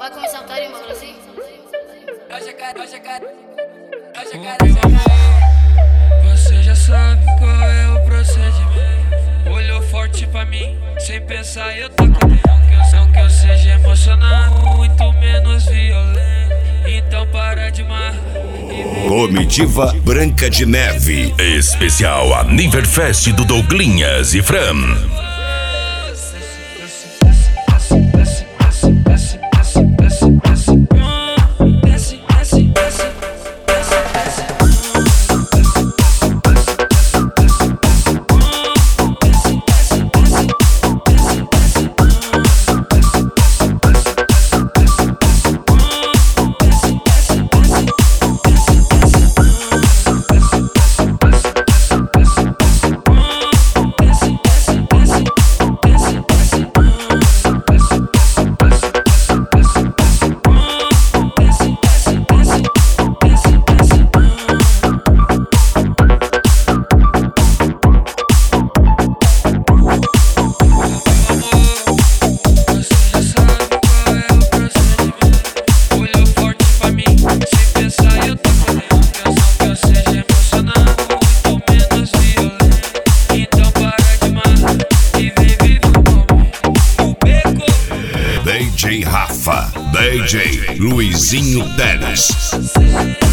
Vai começar a putaria, mano, assim? Você já sabe qual é o procedimento. Olhou forte pra mim, sem pensar eu tô com dentro. Não que eu seja emocionado, muito menos violento. Então para de marrar. Comitiva Branca de Neve. Especial Aniverfest do Douglinhas e Fran. DJ Rafa, DJ Luizinho Teles.